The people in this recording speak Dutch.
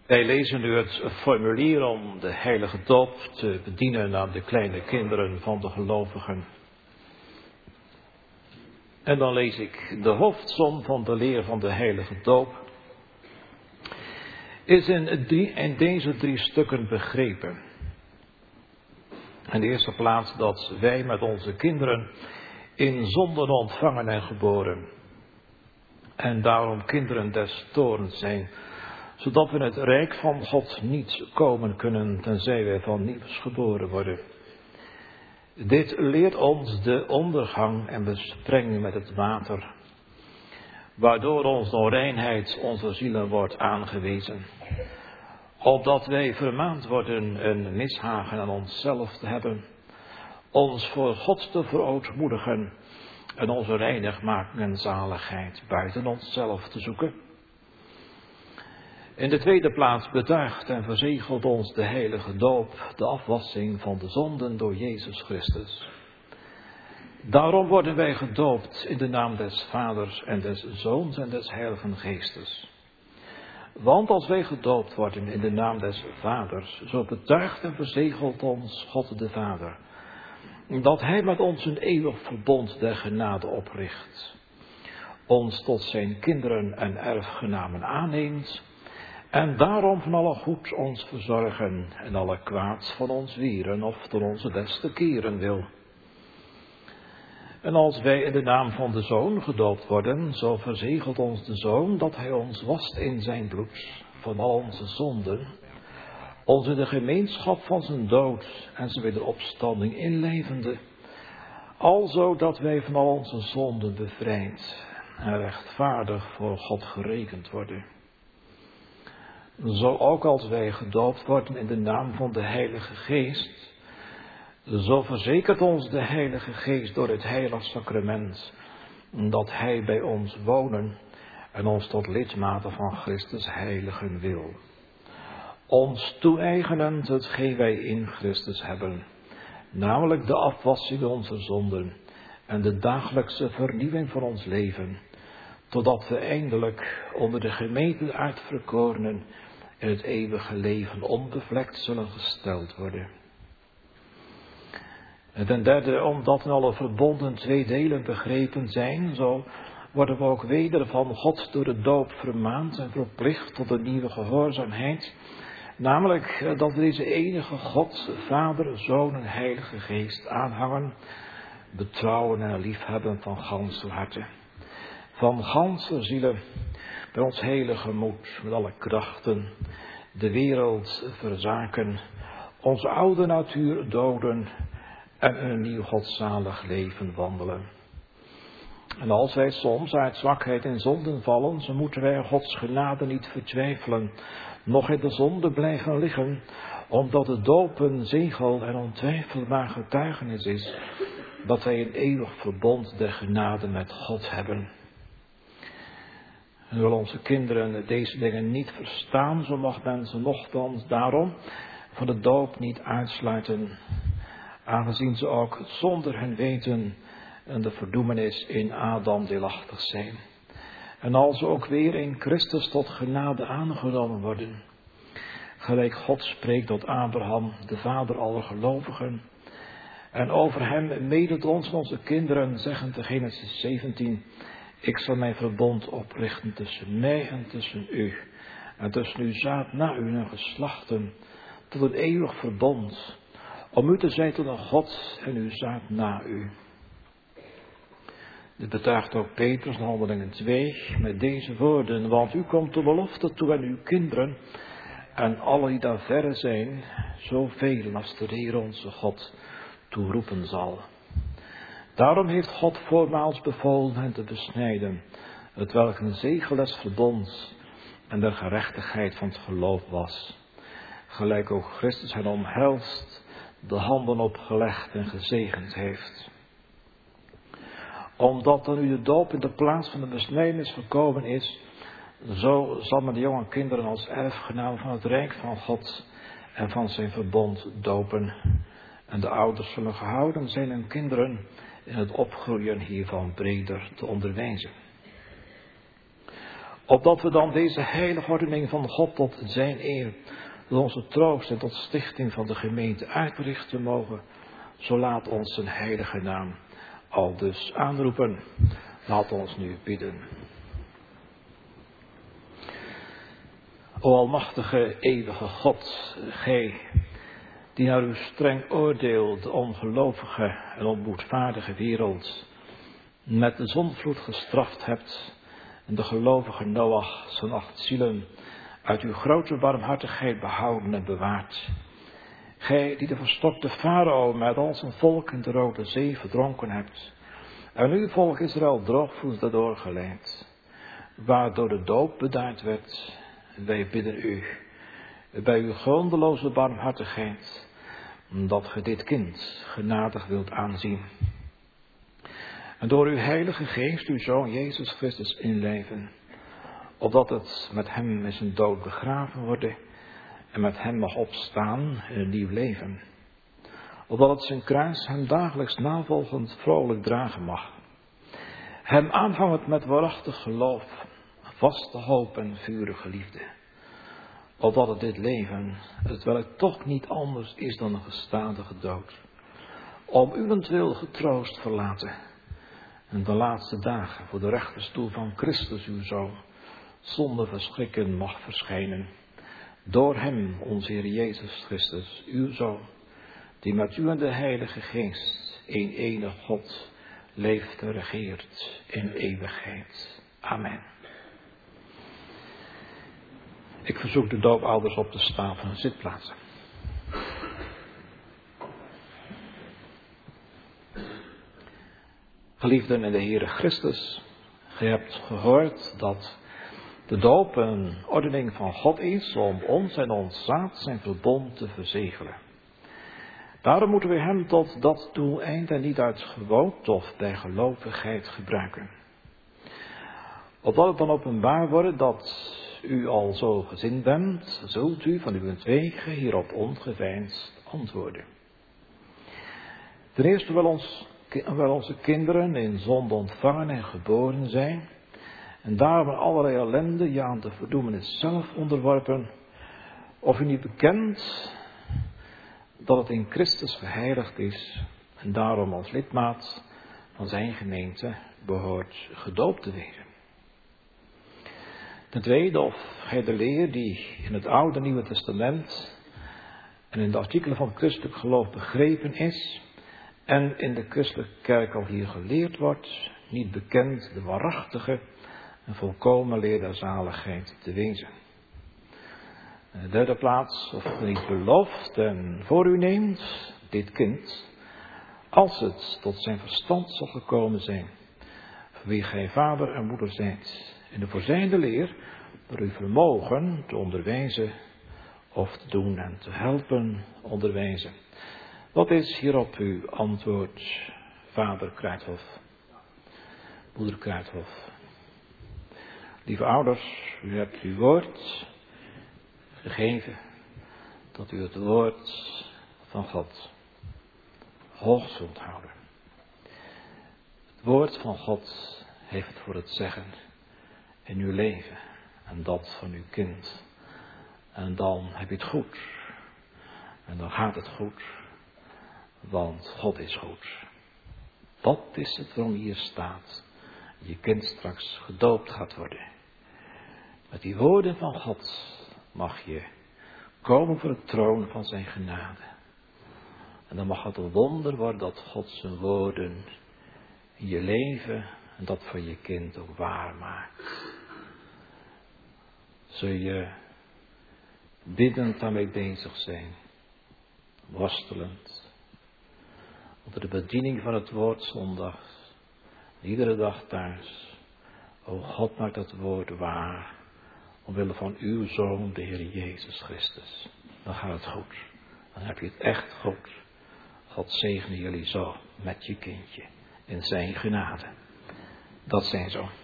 Wij lezen nu het formulier om de heilige doop te bedienen aan de kleine kinderen van de gelovigen. En dan lees ik: de hoofdsom van de leer van de heilige doop is in deze 3 stukken begrepen. In de eerste plaats dat wij met onze kinderen in zonden ontvangen en geboren. En daarom kinderen des toorns zijn, zodat we in het rijk van God niet komen kunnen, tenzij wij van nieuws geboren worden. Dit leert ons de ondergang en besprenging met het water, waardoor ons de onreinheid onze zielen wordt aangewezen. Opdat wij vermaand worden een mishagen aan onszelf te hebben, ons voor God te verootmoedigen en onze reinigmaking en zaligheid buiten onszelf te zoeken. In de tweede plaats betuigt en verzegelt ons de heilige doop de afwassing van de zonden door Jezus Christus. Daarom worden wij gedoopt in de naam des Vaders en des Zoons en des Heiligen Geestes. Want als wij gedoopt worden in de naam des Vaders, zo betuigt en verzegelt ons God de Vader, dat Hij met ons een eeuwig verbond der genade opricht, ons tot zijn kinderen en erfgenamen aanneemt, en daarom van alle goed ons verzorgen en alle kwaad van ons weren of door onze beste keren wil. En als wij in de naam van de Zoon gedoopt worden, zo verzegelt ons de Zoon dat Hij ons wast in zijn bloed van al onze zonden, ons in de gemeenschap van zijn dood en zijn wederopstanding inlevende, alzo dat wij van al onze zonden bevrijd en rechtvaardig voor God gerekend worden. Zo ook als wij gedoopt worden in de naam van de Heilige Geest, zo verzekert ons de Heilige Geest door het heilig sacrament dat Hij bij ons wonen en ons tot lidmaten van Christus heiligen wil. Ons toe-eigenend hetgeen wij in Christus hebben, namelijk de afwassing onze zonden en de dagelijkse vernieuwing van ons leven, totdat we eindelijk onder de gemeente uitverkorenen in het eeuwige leven onbevlekt zullen gesteld worden. En ten derde, omdat in alle verbonden 2 delen begrepen zijn, zo worden we ook weder van God door de doop vermaand en verplicht tot een nieuwe gehoorzaamheid, namelijk dat we deze enige God, Vader, Zoon en Heilige Geest aanhangen, betrouwen en liefhebben van ganse harte, van ganse zielen, bij ons hele gemoed, met alle krachten, de wereld verzaken, onze oude natuur doden en een nieuw godzalig leven wandelen. En als wij soms uit zwakheid in zonden vallen, zo moeten wij Gods genade niet vertwijfelen, nog in de zonde blijven liggen, omdat de doop een zegel en ontwijfelbaar getuigenis is, dat wij een eeuwig verbond der genade met God hebben. En wil onze kinderen deze dingen niet verstaan, zo mag men ze nochtans daarom van de doop niet uitsluiten, aangezien ze ook zonder hun weten en de verdoemenis in Adam deelachtig zijn. En als ze ook weer in Christus tot genade aangenomen worden, gelijk God spreekt tot Abraham, de vader aller gelovigen, en over hem medet ons onze kinderen, zeggend in Genesis 17, ik zal mijn verbond oprichten tussen mij en tussen u, en tussen uw zaad na u en geslachten, tot een eeuwig verbond, om u te zijn tot een God en uw zaad na u. Dit betuigt ook Petrus in Handelingen 2 met deze woorden, want u komt de belofte toe aan uw kinderen en alle die daar verre zijn, zoveel als de Heer onze God toeroepen zal. Daarom heeft God voormaals bevolen hen te besnijden, hetwelk een zegel des verbonds en der gerechtigheid van het geloof was. Gelijk ook Christus hen omhelst, de handen opgelegd en gezegend heeft. Omdat dan nu de doop in de plaats van de besnijdenis gekomen is, zo zal men de jonge kinderen als erfgenamen van het rijk van God en van zijn verbond dopen. En de ouders zullen gehouden zijn hun kinderen in het opgroeien hiervan breder te onderwijzen. Opdat we dan deze heilige ordening van God tot zijn eer, tot onze troost en tot stichting van de gemeente uitrichten mogen, zo laat ons zijn heilige naam al dus aanroepen. Laat ons nu bidden. O almachtige, eeuwige God, gij die naar uw streng oordeel de ongelovige en onboedvaardige wereld met de zondvloed gestraft hebt en de gelovige Noach zijn 8 zielen uit uw grote barmhartigheid behouden en bewaard. Gij die de verstokte farao met al zijn volk in de Rode Zee verdronken hebt en uw volk Israël droogvoets daardoor geleid, waardoor de doop bedaard werd. Wij bidden u, bij uw grondeloze barmhartigheid, dat ge dit kind genadig wilt aanzien. En door uw heilige geest uw Zoon Jezus Christus inleven, opdat het met hem in zijn dood begraven worden en met hem mag opstaan in een nieuw leven. Opdat het zijn kruis hem dagelijks navolgend vrolijk dragen mag. Hem aanhangend met waarachtig geloof, vaste hoop en vurige liefde. Opdat het dit leven, terwijl het toch niet anders is dan een gestadige dood, om uwentwil getroost verlaten en de laatste dagen voor de rechterstoel van Christus uw Zoon zonder verschrikken mag verschijnen. Door hem, onze Heer Jezus Christus, uw Zoon, die met u en de Heilige Geest, een enig God, leeft en regeert in eeuwigheid. Amen. Ik verzoek de doopouders op te staan van hun zitplaatsen. Geliefden in de Heere Christus, gij hebt gehoord dat de doop een ordening van God is om ons en ons zaad zijn verbond te verzegelen. Daarom moeten we hem tot dat doeleind en niet uit gewoonte of bij gelovigheid gebruiken. Opdat het dan openbaar wordt dat u al zo gezind bent, zult u van uw wegen hierop ongeveinsd antwoorden. Ten eerste wil onze kinderen in zonde ontvangen en geboren zijn, en daarom allerlei ellende je aan de verdoemenis zelf onderworpen, of u niet bekend dat het in Christus geheiligd is, en daarom als lidmaat van zijn gemeente behoort gedoopt te worden. Ten tweede, of gij de leer die in het Oude en Nieuwe Testament en in de artikelen van het christelijk geloof begrepen is en in de christelijke kerk al hier geleerd wordt, niet bekend de waarachtige en volkomen leer der zaligheid te wezen. In de derde plaats, of u niet belooft en voor u neemt dit kind, als het tot zijn verstand zal gekomen zijn, voor wie gij vader en moeder zijt, in de voorzijnde leer, door uw vermogen te onderwijzen of te doen en te helpen onderwijzen. Wat is hierop uw antwoord, vader Kruithof, moeder Kruithof? Lieve ouders, u hebt uw woord gegeven, dat u het woord van God hoog zult houden. Het woord van God heeft het voor het zeggen in uw leven en dat van uw kind. En dan heb je het goed. En dan gaat het goed. Want God is goed. Dat is het waarom hier staat. Je kind straks gedoopt gaat worden. Met die woorden van God mag je komen voor de troon van zijn genade. En dan mag het een wonder worden dat God zijn woorden in je leven en dat van je kind ook waar maakt. Zul je biddend daarmee bezig zijn, worstelend, onder de bediening van het woord zondags, iedere dag thuis. O God, maak dat woord waar, omwille van uw Zoon, de Heer Jezus Christus. Dan gaat het goed, dan heb je het echt goed. God zegene jullie zo met je kindje in zijn genade. Dat zijn zo.